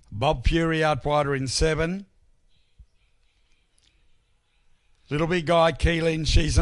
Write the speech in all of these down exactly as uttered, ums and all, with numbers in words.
Bob Fury out wider in seven. Little Big Guy, Keelan, she's an...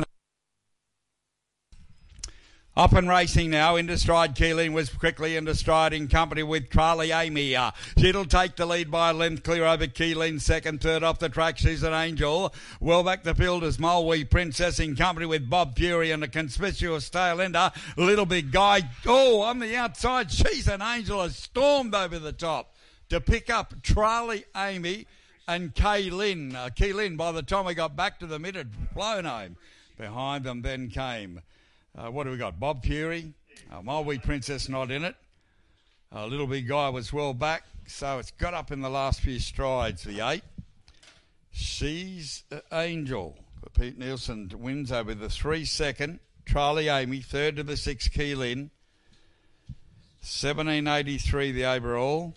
Up and racing now, into stride. Keelan was quickly into stride in company with Charlie Amy. Uh, she'll take the lead by a length clear over Keelan. Second, third off the track, She's an Angel. Well back the field is Mulwee Princess in company with Bob Fury and a conspicuous tail ender. Little Big Guy. Oh, on the outside, She's an Angel has stormed over the top to pick up Charlie Amy and Keelan. Uh, Keelan, by the time we got back to the mid, had flown home. Behind them then came... Uh, what do we got? Bob Fury. Uh, Mulwee Princess not in it. Uh, Little Big Guy was well back. So it's got up in the last few strides, the eight. She's an Angel. For Pete Nielsen wins over the three second. Charlie Amy, third to the six, Keelan. seventeen eighty-three the overall.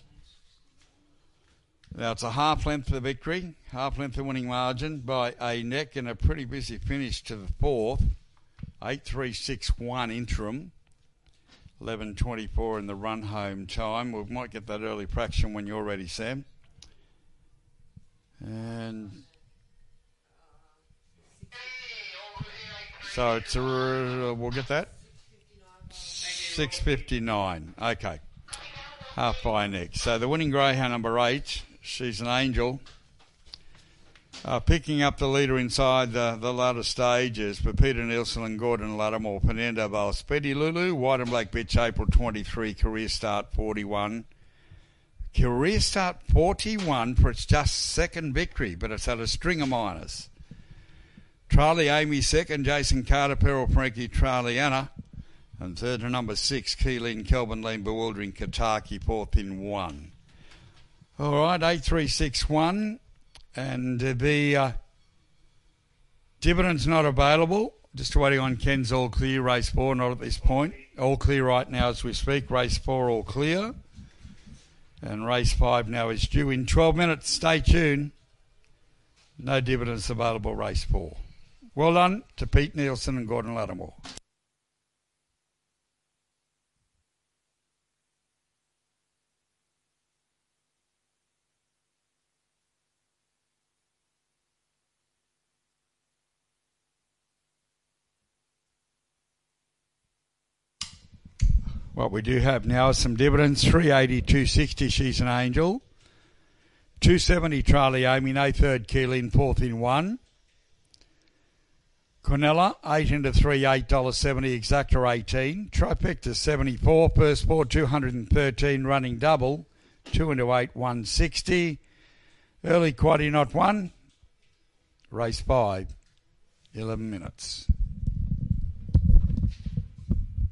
Now it's a half length for the victory. Half length the winning margin by a neck and a pretty busy finish to the fourth. eight three six one interim, eleven twenty-four in the run home time. We might get that early fraction when you're ready, Sam. And so it's a, uh, we'll get that six fifty-nine. Okay, half by next. So the winning greyhound number eight, She's an Angel. Uh, picking up the leader inside the, the latter stages for Peter Nielsen and Gordon Lattimore. Fernando Val, Speedy Lulu, White and Black Bitch, April twenty-three, career start forty-one. Career start forty-one for its just second victory, but it's had a string of minors. Charlie Amy second, Jason Carter, Peril Frankie, Charlie Anna. And third to number six, Keelan, Kelvin Lean, Bewildering, Kataki, fourth in one. All right, eight three six one. And the uh, dividend's not available. Just waiting on Ken's all clear. Race four, not at this point. All clear right now as we speak. Race four, all clear. And race five now is due in twelve minutes. Stay tuned. No dividends available, race four. Well done to Pete Nielsen and Gordon Lattimore. What we do have now is some dividends. three eighty, two sixty, She's an Angel. two seventy, Charlie Amy, no third, Keelan, fourth in one. Cornella, eight into three, eight dollars seventy, Exacta eighteen. Trifecta seventy-four, first four, two hundred thirteen, running double, two into eight, one sixty. Early quaddy not one. Race five, eleven minutes.